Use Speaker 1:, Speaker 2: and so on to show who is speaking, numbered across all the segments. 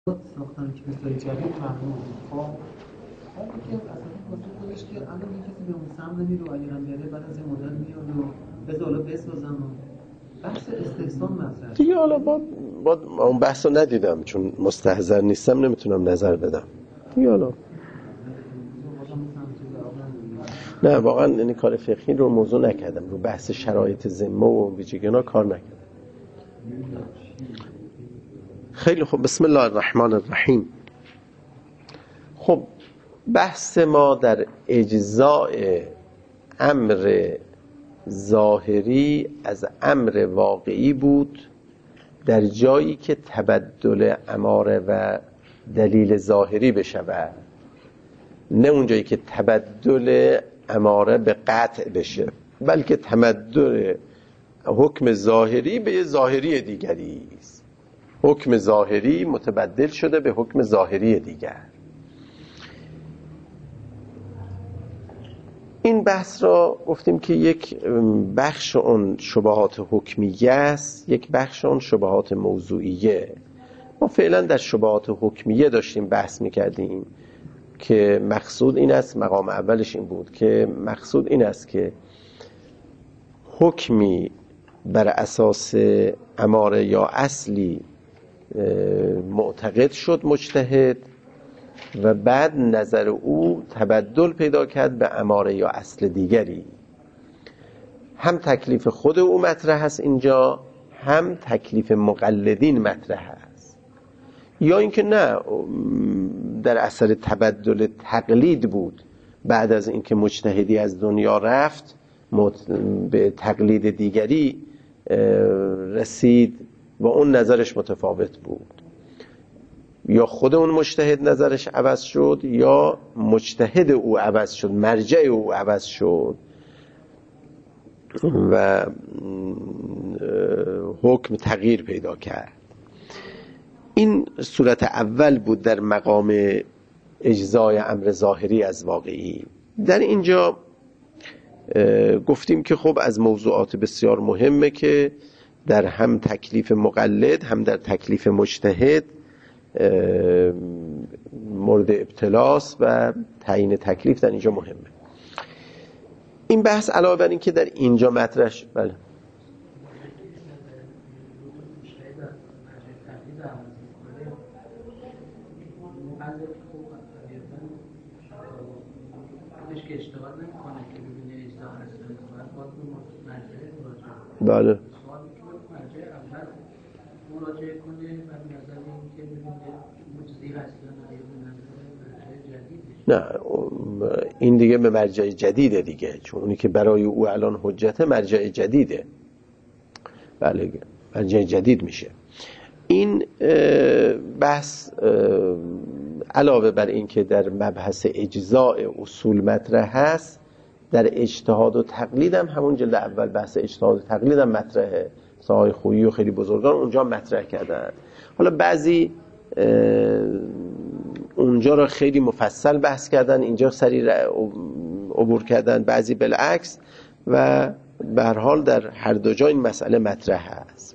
Speaker 1: ساختن کلیسای جدید ممنوع بود. خب بعد که اصلا واسه خودش که الان یه کسی به اون سمت نمیره و اگرم بره بعد از این مدت میاد و بذار حالا بسازن و بحث استحسان مطرح
Speaker 2: دیگه. حالا با اون بحث رو ندیدم چون مستحضر نیستم نمیتونم نظر بدم دیگه. حالا نه واقعا یعنی کار فقهی رو موضوع نکردم، رو بحث شرایط ذمه و ویژگی‌ها کار نکردم. خیلی خوب، بسم الله الرحمن الرحیم. خب بحث ما در اجزاء امر ظاهری از امر واقعی بود در جایی که تبدل اماره و دلیل ظاهری بشود، نه اون جایی که تبدل اماره به قطع بشه، بلکه تبدل حکم ظاهری به ظاهری دیگری است. حکم ظاهری متبدل شده به حکم ظاهری دیگر. این بحث را گفتیم که یک بخش اون شبهات حکمیه است، یک بخش اون شبهات موضوعیه. ما فعلا در شبهات حکمیه داشتیم بحث میکردیم که مقصود این است، مقام اولش این بود که مقصود این است که حکمی بر اساس اماره یا اصلی معتقد شد مجتهد و بعد نظر او تبدل پیدا کرد به اماره یا اصل دیگری. هم تکلیف خود او مطرح است اینجا، هم تکلیف مقلدین مطرح است. یا اینکه نه، در اثر تبدل تقلید بود، بعد از اینکه مجتهدی از دنیا رفت به تقلید دیگری رسید و اون نظرش متفاوت بود. یا خود اون مجتهد نظرش عوض شد یا مجتهد او عوض شد، مرجع او عوض شد و حکم تغییر پیدا کرد. این صورت اول بود در مقام اجزای امر ظاهری از واقعی. در اینجا گفتیم که خب از موضوعات بسیار مهمه که در هم تکلیف مقلد هم در تکلیف مجتهد مورد ابتلاس و تعیین تکلیف در اینجا مهمه. این بحث علاوه بر این که در اینجا مطرح شد، بله بله نه، این دیگه به مرجع جدیده دیگه، چون اونی که برای او الان حجته مرجع جدیده. بله مرجع جدید میشه. این بحث علاوه بر این که در مبحث اجزاء اصول مطرح هست، در اجتهاد و تقلید هم همون جلد اول بحث اجتهاد و تقلید هم مطرحه. ساهای خویی و خیلی بزرگان اونجا مطرح کردن. حالا بعضی اونجا را خیلی مفصل بحث کردن، اینجا سریع عبور کردن، بعضی بالعکس، و به هر حال در هر دو جا این مسئله مطرح است.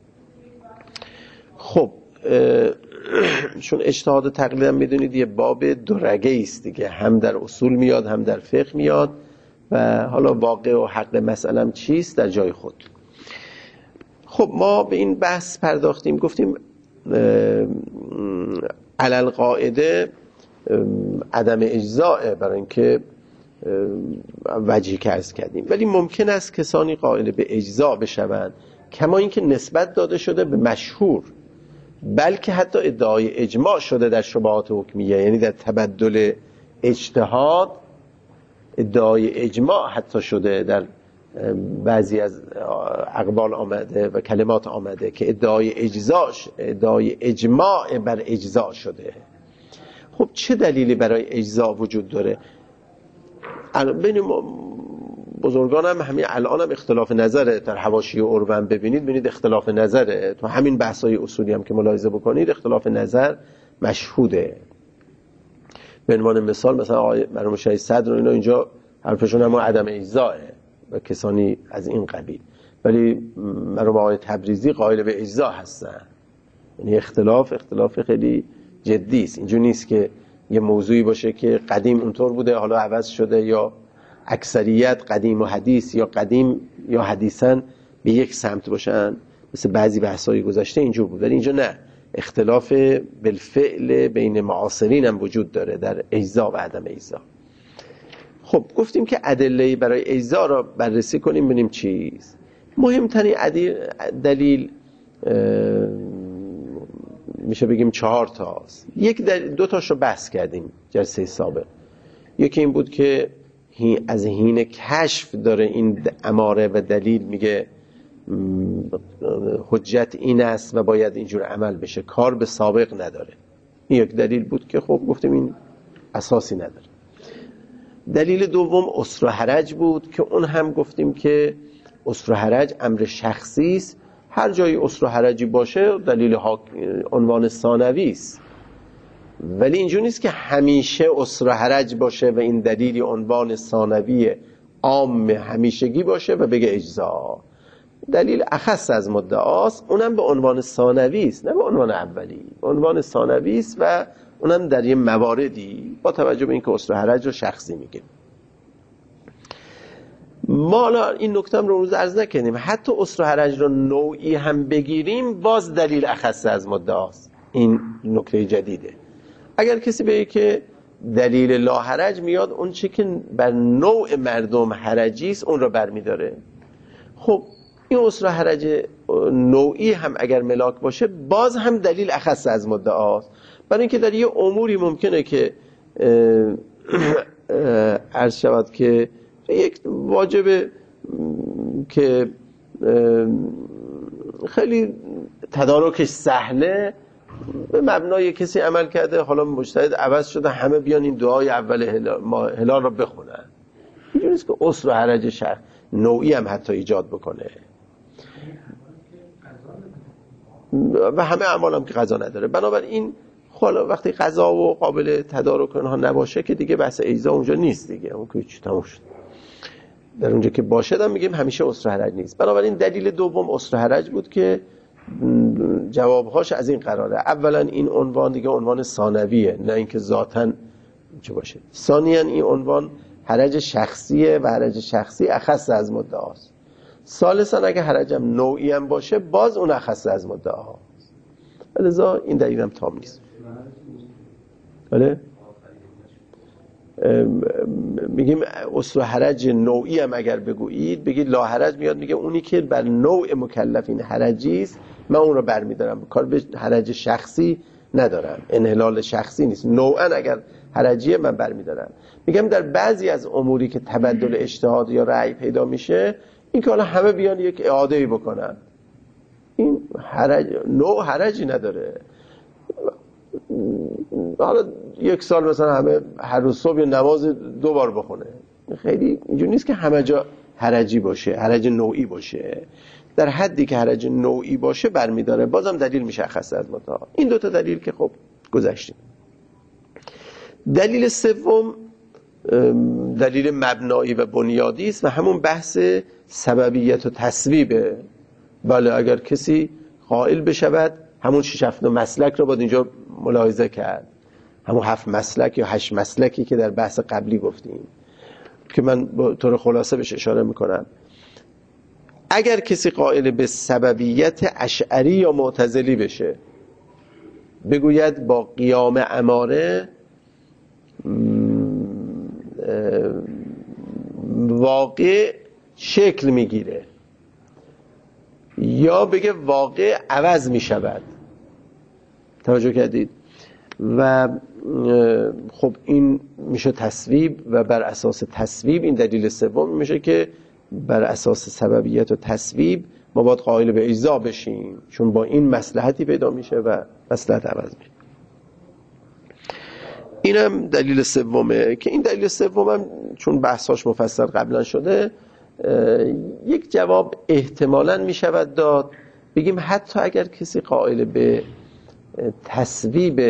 Speaker 2: خب چون اجتهاد و تقلید هم میدونید یه باب دورگه است دیگه، هم در اصول میاد هم در فقه میاد و حالا واقع و حق مسئله هم چیست در جای خود. خب ما به این بحث پرداختیم، گفتیم علل قاعده عدم اجزاء برای اینکه وجهی که عرض کردیم، ولی ممکن است کسانی قائل به اجزاء بشوند کما اینکه نسبت داده شده به مشهور، بلکه حتی ادعای اجماع شده در شبهات حکمیه، یعنی در تبدل اجتهاد ادعای اجماع حتی شده، در بعضی از اقوال آمده و کلمات آمده که ادعای اجماع بر اجزاء شده. خب چه دلیلی برای اجزاء وجود داره؟ بین بزرگان هم همین الان هم اختلاف نظره. در حواشی اروم ببینید اختلاف نظره. تو همین بحث‌های اصولی هم که ملاحظه بکنید اختلاف نظر مشهوده. به عنوان مثال مثلا آقای مرحوم شیخ صدر و اینا اینجا حرفشون هم عدم اجزاءه و کسانی از این قبیل، ولی مرحوم آقای تبریزی قائل به اجزاء هستن. یعنی اختلاف خیلی جدی است. اینجور نیست که یه موضوعی باشه که قدیم اونطور بوده حالا عوض شده، یا اکثریت قدیم و حدیث یا قدیم یا حدیثاً به یک سمت باشن، مثل بعضی بحث‌های گذشته اینجور بود. ولی اینجا نه، اختلاف بالفعل بین معاصرین هم وجود داره در اجزا و عدم اجزا. خب گفتیم که ادله برای اجزا را بررسی کنیم ببینیم چیست. مهمترین دلیل میشه بگیم 4 تاست. دو تاش رو بحث کردیم جلسه سابق. یکی این بود که از حین کشف داره این اماره و دلیل میگه حجت این است و باید اینجور عمل بشه، کار به سابق نداره. این یک دلیل بود که خب گفتیم این اساسی نداره. دلیل دوم اسر و حرج بود که اون هم گفتیم که اسر و حرج امر شخصی است، هر جایی اسر و حرجی باشه دلیل عنوان ثانوی است، ولی اینجور نیست که همیشه اسر و حرج باشه و این دلیلی عنوان ثانوی عام همیشگی باشه و بگه اجزا. دلیل اخص از مدعاست، اونم به عنوان ثانوی است نه به عنوان اولی، به عنوان ثانوی است و اونم در یه مواردی با توجه به اینکه اسر و حرج رو شخصی میگه. ما این نکته رو روز عرض نکنیم، حتی اسر و حرج رو نوعی هم بگیریم باز دلیل اخص از مدعاست. این نکته جدیده. اگر کسی بگه که دلیل لا حرج میاد اون چی که بر نوع مردم حرجی است اون رو برمیداره. خب این اسر و حرج نوعی هم اگر ملاک باشه باز هم دلیل اخص از مدعاست، برای اینکه در یه اموری ممکنه که عرض شود که یک واجب که خیلی تدارکش سهله به مبنای کسی عمل کرده، حالا مجتهد عوض شده همه بیان این دعای اول هلال رو بخونن. اینجوری نیست که اسر و حرج نوعی هم حتی ایجاد بکنه و همه اعمال هم که قضا نداره. بنابراین حالا وقتی قضا و قابل تدارک اونها نباشه که دیگه بحث اجزا اونجا نیست دیگه، اون که چی تموم شد. در اونجا که باشه هم میگیم همیشه اسر و حرج نیست. بنابراین دلیل دوم اسر و حرج بود که جوابهاش از این قراره. اولا این عنوان دیگه عنوان ثانویه، نه اینکه ذاتاً چه باشه. ثانیاً این عنوان حرج شخصیه و حرج شخصی اخص از مدعاست. ثالثاً اگه حرجم نوعی هم باشه باز اون اخص از مدعاست. لذا این دلیل هم تام نیست. بله؟ میگیم اسر و حرج نوعی هم اگر بگویید بگید لا حرج میاد میگه اونی که بر نوع مکلفین حرجی است من اون رو برمیدارم، کار به حرج شخصی ندارم، انحلال شخصی نیست، نوعا اگر حرجیه من برمیدارم. میگم در بعضی از اموری که تبدل اجتهاد یا رأی پیدا میشه این که حالا همه بیان یک اعاده‌ای بکنن، این نوع حرجی نداره. حالا یک سال مثلا همه هر روز صبح نماز 2 بار بخونه، خیلی اینجور نیست که همه جا حرجی باشه، حرج نوعی باشه. در حدی که حرج نوعی باشه برمیداره، بازم دلیل مشخص از مدعا. این 2 تا دلیل که خب گذشتیم. دلیل سوم دلیل مبنایی و بنیادی است و همون بحث سببیت و تسبیبه. بله اگر کسی قائل بشود همون 6-7 مسلک رو باید اینجا ملاحظه کرد، همون 7 مسلک یا 8 مسلکی که در بحث قبلی گفتیم که من با طور خلاصه بهش اشاره میکنم. اگر کسی قائل به سببیت اشعری یا معتزلی بشه، بگوید با قیام اماره واقع شکل میگیره، یا بگه واقع عوض میشود. توجه کردید؟ و خب این میشه تصویب و بر اساس تصویب این دلیل سوم میشه که بر اساس سببیت و تصویب ما باید قائل به اجزا بشیم، چون با این مصلحتی پیدا میشه و مصلحت عوض میشه. اینم دلیل سومه که این دلیل سومم چون بحثاش مفصل قبلا شده یک جواب احتمالاً میشود داد. بگیم حتی اگر کسی قائل به تصویب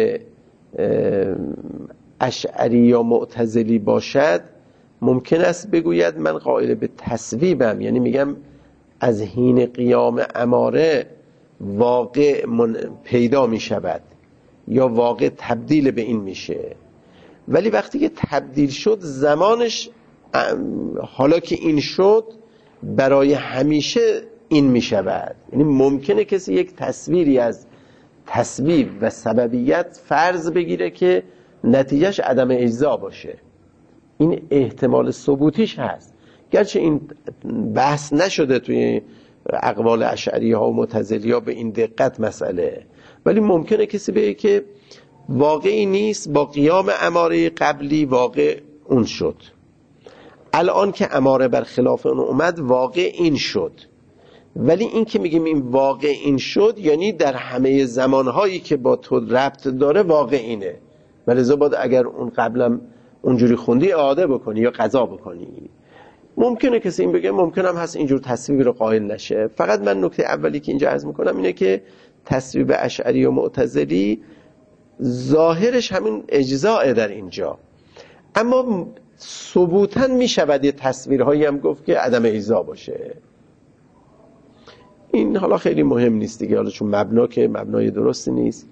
Speaker 2: اشعری یا معتزلی باشد، ممکن است بگوید من قائل به تصویبم، یعنی میگم از حین قیام اماره واقع پیدا میشود، یا واقع تبدیل به این میشه، ولی وقتی که تبدیل شد زمانش حالا که این شد برای همیشه این میشود. یعنی ممکنه کسی یک تصویری از تسبیب و سببیت فرض بگیره که نتیجهش عدم اجزا باشه. این احتمال ثبوتیش هست، گرچه این بحث نشده توی اقوال اشعری ها و معتزلی ها به این دقت مسئله، ولی ممکنه کسی بگه که واقعی نیست، با قیام اماره قبلی واقع اون شد، الان که اماره بر خلاف اون اومد واقع این شد. ولی این که میگیم این واقع این شد یعنی در همه زمانهایی که با تو ربط داره واقع اینه، ولی باید اگر اون قبلا اونجوری خوندی اعاده بکنی یا قضا بکنی. ممکنه کسی این بگه، ممکنم هست اینجور تصویب رو قائل نشه. فقط من نکته اولی که اینجا عرض میکنم اینه که تصویب اشعری و معتزلی ظاهرش همین اجزاء در اینجا، اما ثبوتاً میشود یه تصویرهایی هم گفت که عدم اجزا باشه. این حالا خیلی مهم نیست دیگه، حالا چون مبنا که مبنای درستی نیست.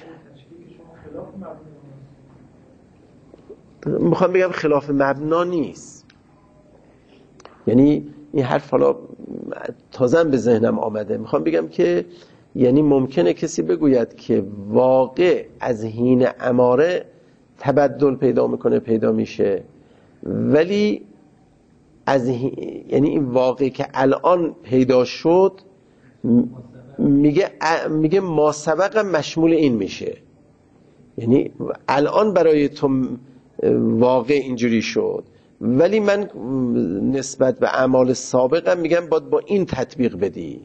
Speaker 2: میخوام بگم خلاف مبنا نیست، یعنی این حرف حالا تازه به ذهنم آمده. میخوام بگم که یعنی ممکنه کسی بگوید که واقع از حین اماره تبدل پیدا میکنه، پیدا میشه، ولی یعنی این واقع که الان پیدا شد میگه ما سبق مشمول این میشه. یعنی الان برای تو واقع اینجوری شد، ولی من نسبت به اعمال سابقم میگم باید با این تطبیق بدی.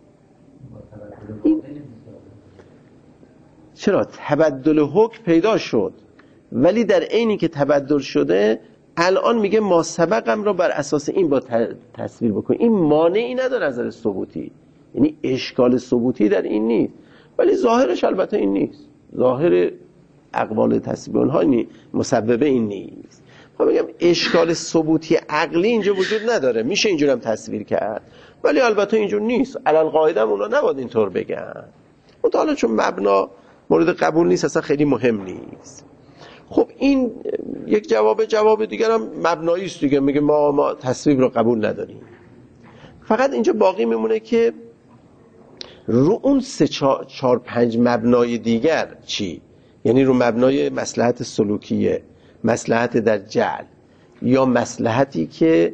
Speaker 2: چرا؟ تبدل حکم پیدا شد، ولی در عینی که تبدل شده الان میگه ما سبقم رو بر اساس این با تصویر بکن. این مانعی نداره از نظر ثبوتی، یعنی اشکال ثبوتی در این نیست، ولی ظاهرش البته این نیست. ظاهر اقوال تصویب اونها مسببه این نیست. خب بگم اشکال ثبوتی عقلی اینجا وجود نداره، میشه اینجور هم تصویر کرد، ولی البته اینجور نیست. علل قاعده هم اونا نباید اینطور بگن. حالا چون مبنا مورد قبول نیست اصلا خیلی مهم نیست. خب این یک جواب دیگر هم مبنایی است دیگه، میگه ما تصویب رو قبول نداریم. فقط اینجا باقی میمونه که رو اون 3-4-5 مبنای دیگر چی؟ یعنی رو مبنای مصلحت سلوکیه، مصلحت در جعل، یا مصلحتی که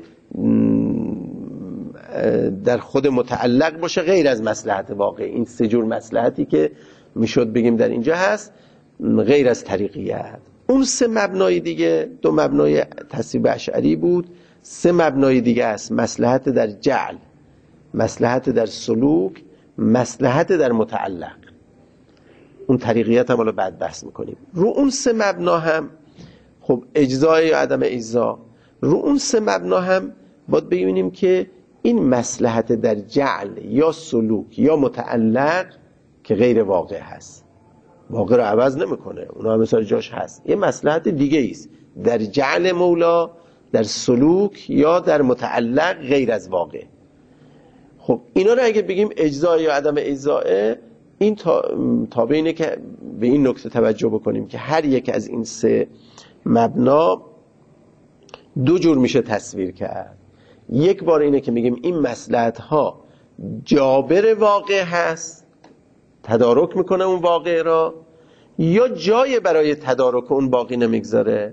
Speaker 2: در خود متعلق باشه غیر از مصلحت واقع. این 3 جور مصلحتی که میشد بگیم در اینجا هست غیر از طریقیت. اون 3 مبنای دیگه، 2 مبنای تصویب اشعری بود، 3 مبنای دیگه است: مصلحت در جعل، مصلحت در سلوک، مصلحت در متعلق. اون طریقیت هم حالا بعد بحث میکنیم. رو اون 3 مبنا هم خب اجزا یا عدم اجزا، رو اون 3 مبنا هم باید ببینیم که این مصلحت در جعل یا سلوک یا متعلق که غیر واقع هست، واقع رو عوض نمیکنه، اونها هم مثال جاش هست، یه مصلحت دیگه است در جعل مولا، در سلوک یا در متعلق غیر از واقع. خب اینا رو اگه بگیم اجزا یا عدم اجزا، این تابع اینه که به این نکته توجه بکنیم که هر یک از این 3 مبنا 2 جور میشه تصویر کرد. یک بار اینه که میگیم این مصلحت ها جابر واقع هست، تدارک میکنه اون واقع را، یا جای برای تدارک اون باقی نمیگذاره.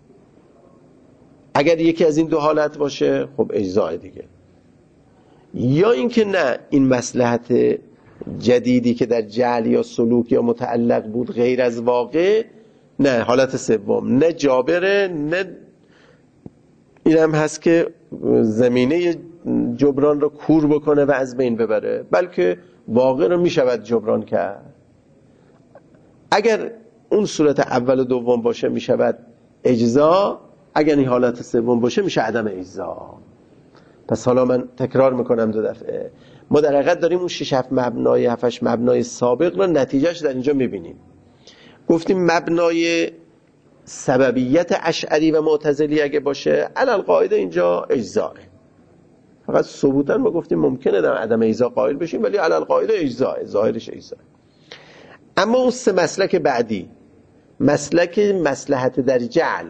Speaker 2: اگر یکی از این 2 حالت باشه خب اجزا دیگه، یا اینکه نه، این مصلحت جدیدی که در جعل یا سلوک یا متعلق بود غیر از واقع، نه، حالت سوم نه جابره، نه این هم هست که زمینه جبران رو کور بکنه و از بین ببره، بلکه واقع رو میشود جبران کرد. اگر اون صورت اول و دوم باشه میشود اجزا، اگر این حالت سوم باشه میشه عدم اجزا. پس حالا من تکرار میکنم 2 دفعه. ما در حقیقت داریم اون 6-7 مبنای 7-8 مبنای سابق رو نتیجهش در اینجا میبینیم. گفتیم مبنای سببیت اشعری و معتزلی اگه باشه علل قاعده اینجا اجزاه، فقط ثبوتاً ما گفتیم ممکنه در عدم اجزا قائل بشیم، ولی علل قاعده اجزاه، ظاهرش اجزاه. اما اون سه مسلک بعدی، مسلک مصلحت در جعل،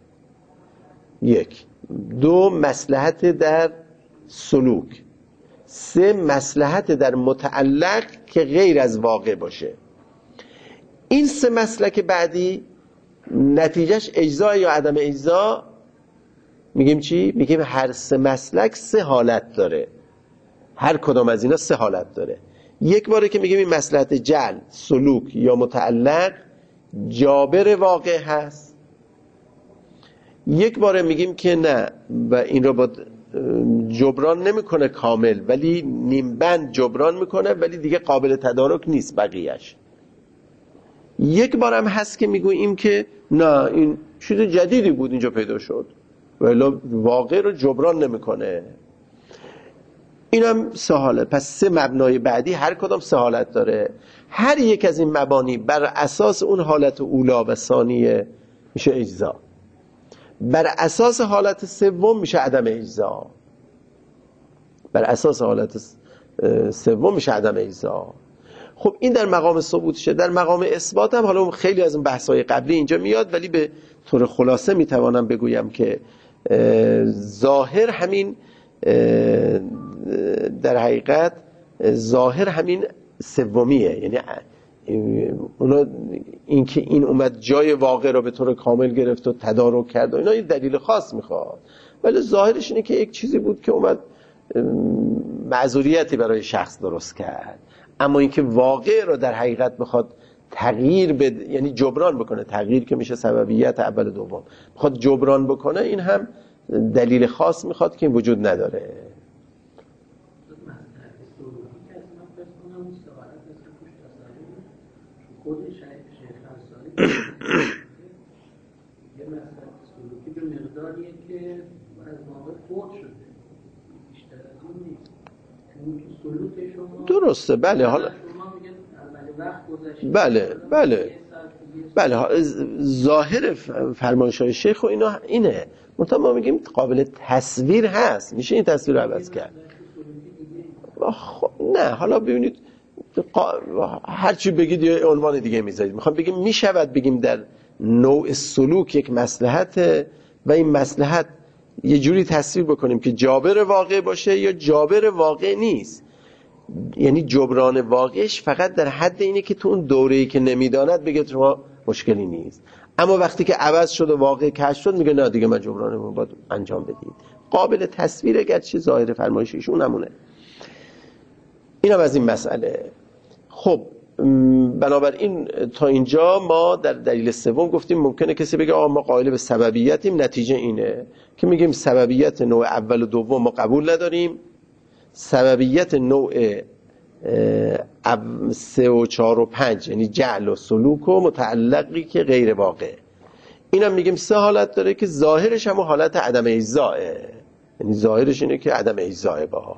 Speaker 2: یک، دو مصلحت در سلوک، سه مصلحت در متعلق که غیر از واقع باشه، این سه مسلک بعدی نتیجهش اجزا یا عدم اجزا. میگیم چی؟ میگیم هر سه مسلک سه حالت داره، هر کدام از اینا سه حالت داره. یک باره که میگیم این مصلحت جعل، سلوک یا متعلق جابر واقع هست، یک باره میگیم که نه و این رو با جبران نمیکنه کامل ولی نیمبند جبران میکنه ولی دیگه قابل تدارک نیست بقیهش. یک بارم هست که میگوییم که نه این چیز جدیدی بود اینجا پیدا شد ولی واقع رو جبران نمیکنه. اینم سه حالت. پس سه مبنای بعدی هر کدام سه حالت داره. هر یک از این مبانی بر اساس اون حالت اولا و ثانیه میشه اجزا، بر اساس حالت سوم میشه عدم اجزا، بر اساس حالت سوم میشه عدم اجزا. خب این در مقام ثبوتشه. در مقام اثبات هم حالا خیلی از این بحث‌های قبلی اینجا میاد ولی به طور خلاصه میتوانم بگویم که ظاهر همین، در حقیقت ظاهر همین سومیه، یعنی اونا این که این اومد جای واقع رو به طور کامل گرفت و تدارک کرد و اینا این دلیل خاص میخواد، ولی ظاهرش اینه که یک چیزی بود که اومد معذوریتی برای شخص درست کرد. اما اینکه واقع رو در حقیقت بخواد تغییر بده، یعنی جبران بکنه، تغییر که میشه سببیت اول دوم، بخواد جبران بکنه، این هم دلیل خاص میخواد که این وجود نداره.
Speaker 3: یه مسئله سلوکی به مقداریه که از واقع فوت شده، بیشتر از اون نیست. اون سلوک شما
Speaker 2: درسته، بله. حالا
Speaker 3: شما میگن اول وقت گذشته،
Speaker 2: بله ظاهر فرمایش‌های شیخ و اینا اینه، منتها ما میگیم قابل تصویر هست، میشه این تصویر رو عوض کرد. نه حالا ببینید هر چی بگید یه عنوان دیگه میذارید. میخوام بگیم میشود بگیم در نوع سلوک یک مصلحت و این مصلحت یه جوری تصویر بکنیم که جابر واقع باشه یا جابر واقع نیست، یعنی جبران واقعش فقط در حد اینه که تو اون دوره‌ای که نمیداند بگه شما مشکلی نیست، اما وقتی که عوض شد و واقع کشف شد میگه نه دیگه من جبرانمو باید انجام بدید. قابل تصویر اگرچه ظاهر فرمایششون نمونه. اینم از این مسئله. خب بنابراین تا اینجا ما در دلیل سوم گفتیم ممکنه کسی بگه آقا ما قائل به سببیتیم، نتیجه اینه که میگیم سببیت نوع اول و دوم ما قبول نداریم، سببیت نوع 3 و 4 و 5 یعنی جعل و سلوک و متعلقی که غیر واقع، اینم میگیم سه حالت داره که ظاهرش هم حالت عدم اجزاه، یعنی ظاهرش اینه که عدم اجزاه باز.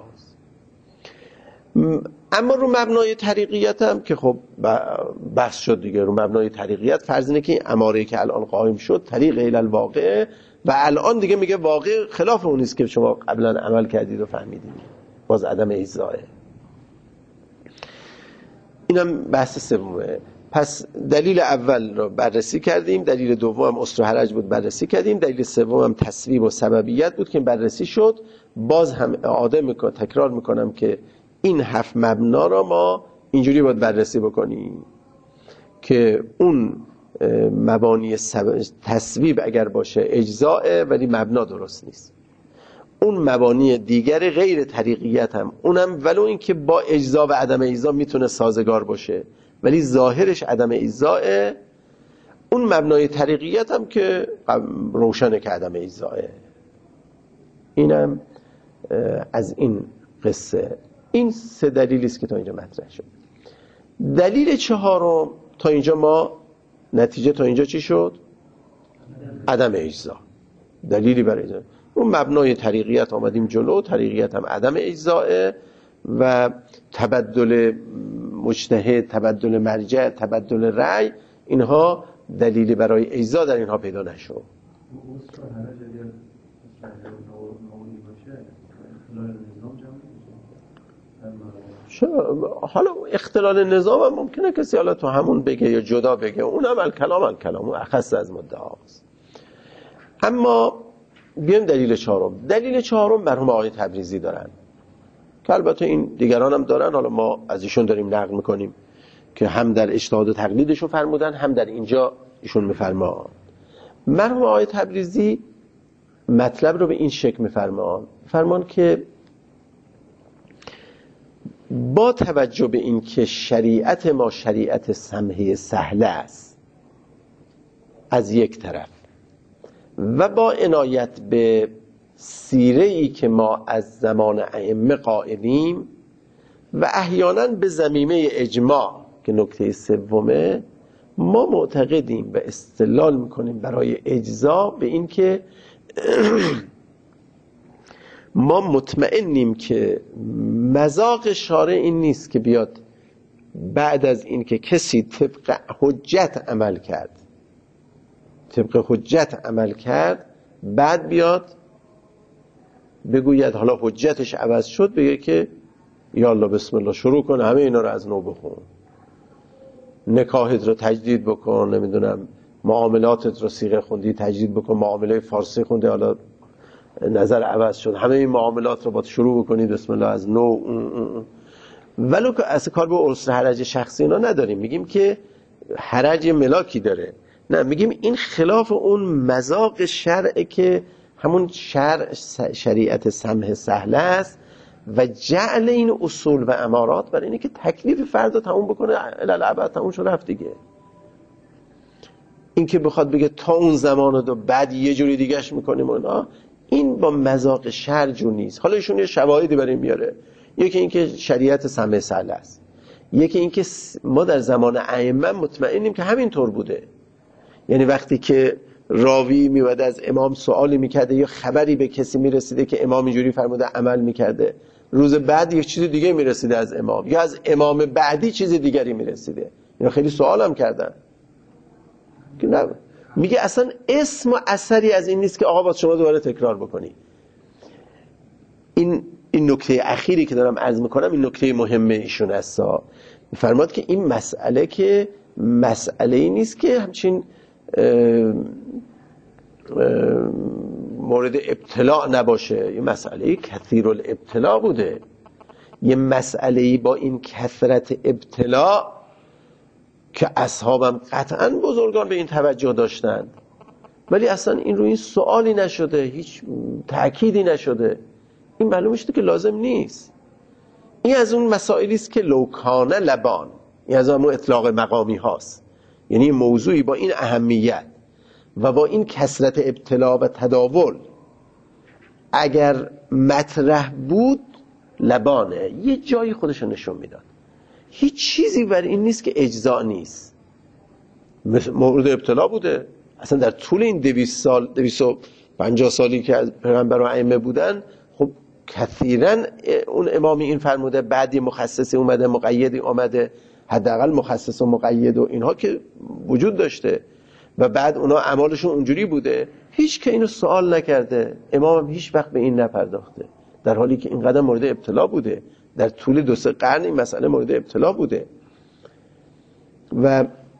Speaker 2: اما رو مبنای طریقیت هم که خب بحث شد دیگه، رو مبنای طریقیت فرض اینه که این اماره که الان قائم شد طریق الی الواقع و الان دیگه میگه واقع خلاف اون نیست که شما قبلا عمل کردید و فهمیدید، باز عدم اجزاه. اینم بحث سومه. پس دلیل اول رو بررسی کردیم، دلیل دوم هم اصل و حرج بود بررسی کردیم، دلیل سوم هم تصویب و سببیت بود که بررسی شد. باز هم تکرار میکنم که این 7 مبنا را ما اینجوری باید بررسی بکنیم که اون مبانی تصویب اگر باشه اجزاء ولی مبنا درست نیست، اون مبانی دیگر غیر طریقیت هم اونم ولو این که با اجزا و عدم اجزا میتونه سازگار باشه ولی ظاهرش عدم اجزاء، اون مبنای طریقیت هم که روشنه که عدم اجزاء. اینم از این قصه. این 3 دلیلی است که تا اینجا مطرح شد. دلیل 4 تا اینجا ما نتیجه تا اینجا چی شد؟ عدم اجزا. دلیلی برای اجزا اون مبنای طریقیت آمدیم جلو، طریقیت هم عدم اجزاء و تبدل مجتهد، تبدل مرجع، تبدل رأی، اینها دلیلی برای اجزا در اینها پیدا نشد. حالا اختلال نظام هم ممکنه کسی حالا تو همون بگه یا جدا بگه، اون هم الکلام اون اخص از مدعاست. اما بیایم دلیل چهارم مرحوم آقای تبریزی دارن که البته این دیگران هم دارن، حالا ما از ایشون داریم نقل میکنیم که هم در اجتهاد و تقلیدشون فرمودن، هم در اینجا ایشون میفرمان. مرحوم آقای تبریزی مطلب رو به این شکل میفرمان که با توجه به این که شریعت ما شریعت سمحه سهله است از یک طرف، و با عنایت به سیره‌ای که ما از زمان ائمه قائلیم و احیانا به ضمیمه اجماع که نکته سومه، ما معتقدیم و استدلال میکنیم برای اجزا به این که ما مطمئنیم که مذاق شارع این نیست که بیاد بعد از این که کسی طبق حجت عمل کرد بعد بیاد بگوید حالا حجتش عوض شد، بگه که یا الله بسم الله شروع کن همه اینا رو از نو بخون، نکاحت رو تجدید بکن، نمیدونم معاملاتت رو صیغه خوندی تجدید بکن، معامله فارسی خونده حالا نظر عوض شد، همه این معاملات رو باید شروع بکنید بسم الله از نو. ولو که اصلا کار به عرض حرج شخصی اینا نداریم، میگیم که حرج ملاکی داره، نه میگیم این خلاف اون مذاق شرع که همون شریعت سمح سهله است و جعل این اصول و امارات برای اینه که تکلیف فرد رو تموم بکنه الالعبد تموم شد رفت دیگه. این که بخواد بگه تا اون زمان رو بعد یه جوری دیگهش میکنیم اونا، این با مذاق شرع جو نیست. حالا ایشون یه شواهدی برای میاره، یکی این که شریعت سمح سهله است، یکی این که ما در زمان ائمه مطمئنیم که همین طور بوده. یعنی وقتی که راوی میومد از امام سوالی میکرده یا خبری به کسی میرسیده که امام اینجوری فرموده عمل میکرده، روز بعد یک چیز دیگه میرسیده از امام یا از امام بعدی چیز دیگری میرسیده. اینا خیلی سوالم کردن که نه، میگه اصلا اسم و اثری از این نیست که آقا باید شما دوباره تکرار بکنی. این نکته اخیری که دارم عرض میکنم این نکته مهمه ایشون است. میفرماد که این مسئله که مسئله ای نیست که همچین مورد ابتلاع نباشه، یه مسئله کثیر الابتلاع بوده، یه مسئله با این کثرت ابتلاع که اصحابم قطعا بزرگان به این توجه داشتند، ولی اصلا این روی این سوالی نشده، هیچ تأکیدی نشده، این معلومه شده که لازم نیست. این از اون مسائلی است که لوکان لبان، این از اون اطلاق مقامی هاست، یعنی موضوعی با این اهمیت و با این کثرت ابتلا و تداول اگر مطرح بود لبانه، یه جایی خودشو نشون میداد. هیچ چیزی بر این نیست که اجزا نیست، مورد ابتلا بوده. اصلا در طول این 250 سالی که از پیغمبر و ائمه بودن، خب کثیرا اون امامی این فرموده، بعدی مخصصی اومده، مقیدی اومده، حداقل مخصص و مقید و اینها که وجود داشته و بعد اونا اعمالشون اونجوری بوده، هیچ که اینو سوال نکرده، امام هم هیچ وقت به این نپرداخته، در حالی که اینقدر مورد ابتلا بوده. در طول 2-3 قرن این مسئله مورد ابتلا بوده و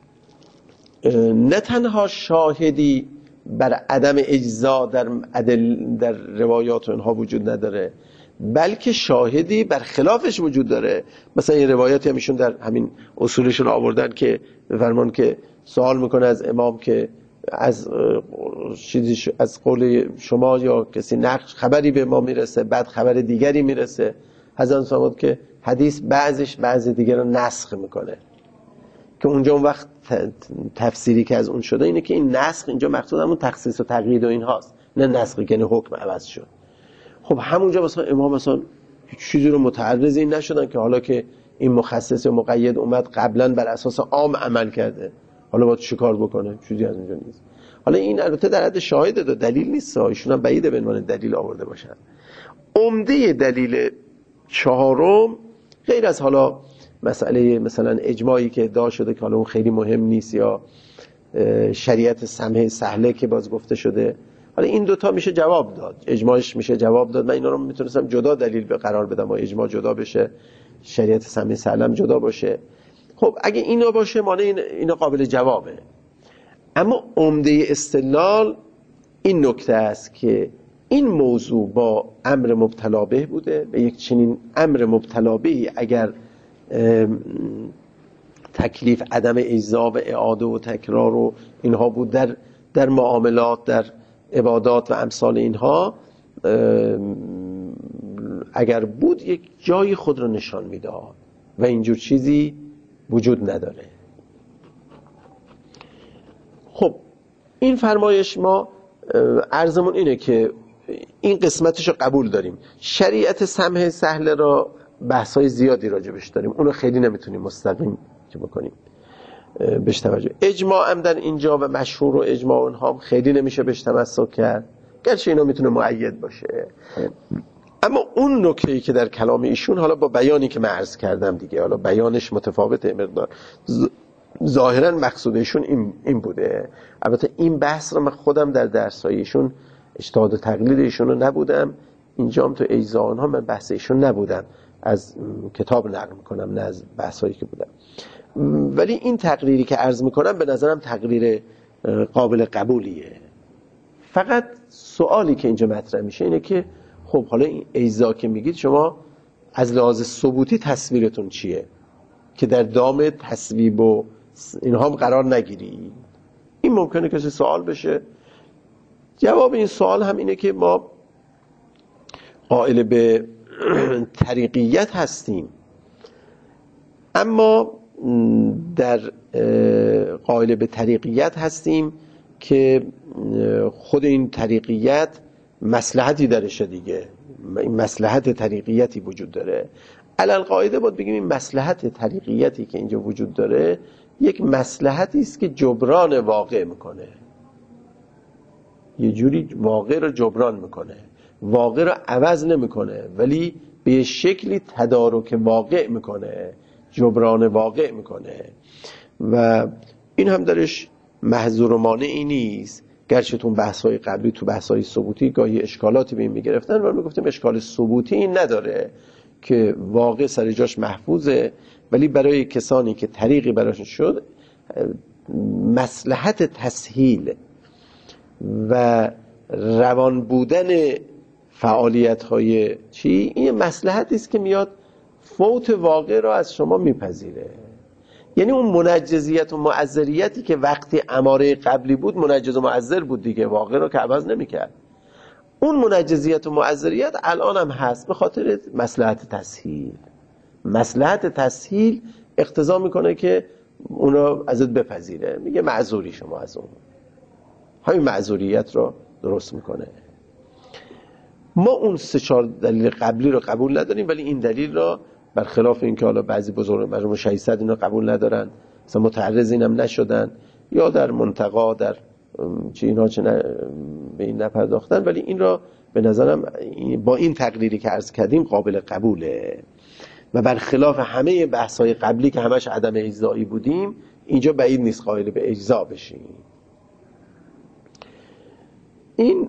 Speaker 2: نه تنها شاهدی بر عدم اجزا در روایات اینها وجود نداره، بلکه شاهدی بر خلافش وجود داره. مثلا این روایاتی همیشون در همین اصولشون آوردن که فرمان که سوال میکنه از امام که از چیزی از قول شما یا کسی نقش خبری به ما میرسه، بعد خبر دیگری میرسه، حضرت فرمود که حدیث بعض دیگر رو نسخ میکنه، که اونجا اون وقت تفسیری که از اون شده اینه که این نسخ اینجا مقصود همون تخصیص و تقیید و این هاست، نه نسخ که حکم عوض شد. خب همونجا مثلا امام مثلا چیزی رو متعرض این نشدن که حالا که این مخصص و مقید اومد قبلا بر اساس عام عمل کرده، حالا باید چیکار بکنه؟ چیزی از اینجا نیست. حالا این البته در حد شاهده ده، دلیل نیست، ایشون هم بعیده به عنوان دلیل آورده باشن. عمده دلیل چهارم غیر از حالا مسئله مثلا اجماعی که ادعا شده که حالا اون خیلی مهم نیست، یا شریعت سمح سهله که باز گفته شده، حالا این دوتا میشه جواب داد، اجماعش میشه جواب داد. من اینا رو میتونستم جدا دلیل به قرار بدم و اجماع جدا بشه، شریعت سمی سلم جدا باشه. خب اگه اینا باشه معنی اینا قابل جوابه. اما عمده استدلال این نکته است که این موضوع با امر مبتلا به بوده، به یک چنین امر مبتلا به اگر تکلیف عدم اجزا و اعاده و تکرار و اینها بود در معاملات، در عبادات و امثال اینها، اگر بود یک جای خود رو نشان میداد و اینجور چیزی وجود نداره. خب این فرمایش ما عرضمون اینه که این قسمتش رو قبول داریم. شریعت سمح سهل را بحث‌های زیادی راجبش داریم، اونو خیلی نمیتونیم مستقیم که بکنیم بهش توجه. اجماع هم در اینجا و مشهور و اجماع اونها هم خیلی نمیشه بهش تمسک کرد، گرچه اینا میتونه مؤید باشه. اما اون نکته‌ای که در کلام ایشون، حالا با بیانی که من عرض کردم دیگه، حالا بیانش متفاوته مقدار، ظاهرا مقصود ایشون این بوده. البته این بحث رو من خودم در درس‌های ایشون اجتهاد و تقلید ایشون رو نبودم، اینجا هم تو اجزا ها من بحث ایشون نبودم، از کتاب نقل میکنم نه از بحثایی که بودم. ولی این تقریری که عرض میکنم به نظرم تقریر قابل قبولیه. فقط سوالی که اینجا مطرح میشه اینه که خب حالا این اجزا که میگید شما از لحاظ ثبوتی تصویرتون چیه که در دام تصویب و اینها هم قرار نگیری؟ این ممکنه کسی سوال بشه. جواب این سوال هم اینه که ما قائل به طریقیت هستیم، اما در قائل به طریقیت هستیم که خود این طریقیت مصلحتی درشه دیگه، این مصلحت طریقیتی وجود داره. علل قاعده باید بگیم این مصلحت طریقیتی که اینجا وجود داره یک مصلحتی است که جبران واقع میکنه، یه جوری واقع رو جبران میکنه، واقع رو عوض نمیکنه ولی به شکلی تدارک واقع میکنه، جبران واقع میکنه و این هم درش محظور و مانعی نیست. گرچه تو بحث‌های قبلی تو بحث‌های ثبوتی گاهی اشکالاتی به این میگرفتن و میگفتیم اشکال ثبوتی این نداره که واقع سر جاش محفوظه، ولی برای کسانی که طریقی براشون شد مصلحت تسهیل و روان بودن فعالیت‌های این مصلحتی است که میاد فوت واقع را از شما میپذیره. یعنی اون منجزیت و معذریتی که وقتی اماره قبلی بود منجز و معذر بود دیگه، واقع را که عوض نمیکرد، اون منجزیت و معذریت الان هم هست به خاطر مصلحت تسهیل. مصلحت تسهیل اقتضا میکنه که اون را ازت بپذیره، میگه معذوری شما از اون، همین معذوریت را درست میکنه. ما اون 3-4 دلیل قبلی رو قبول نداریم، ولی این دلیل را برخلاف این که حالا بعضی بزرگ مرحوم 600 اینو قبول ندارن، مثلا متعرض اینم نشدن یا در منتقا در اینها به این نپرداختن، ولی این را به نظرم با این تقریری که عرض کردیم قابل قبوله و برخلاف همه بحث‌های قبلی که همش عدم اجزایی بودیم، اینجا بعید نیست قائل به اجزا بشیم. این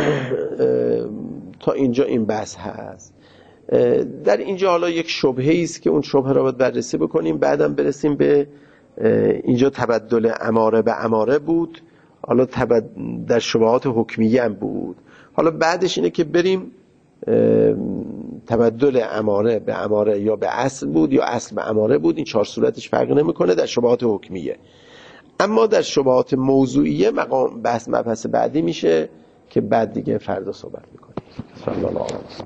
Speaker 2: تا اینجا این بحث هست. در اینجا حالا یک شبهه‌ای است که اون شبهه را باید بررسی بکنیم، بعدم برسیم به اینجا تبدل اماره به اماره بود، حالا در شبهات حکمیه هم بود. حالا بعدش اینه که بریم تبدل اماره به اماره یا به اصل بود یا اصل به اماره بود، این 4 صورتش فرق نمیکنه در شبهات حکمیه. اما در شبهات موضوعیه بحث مبحث بعدی میشه که بعد دیگه فردا صحبت میکنیم. صلی الله علیه و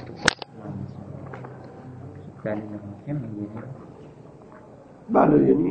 Speaker 2: سلم. بله یعنی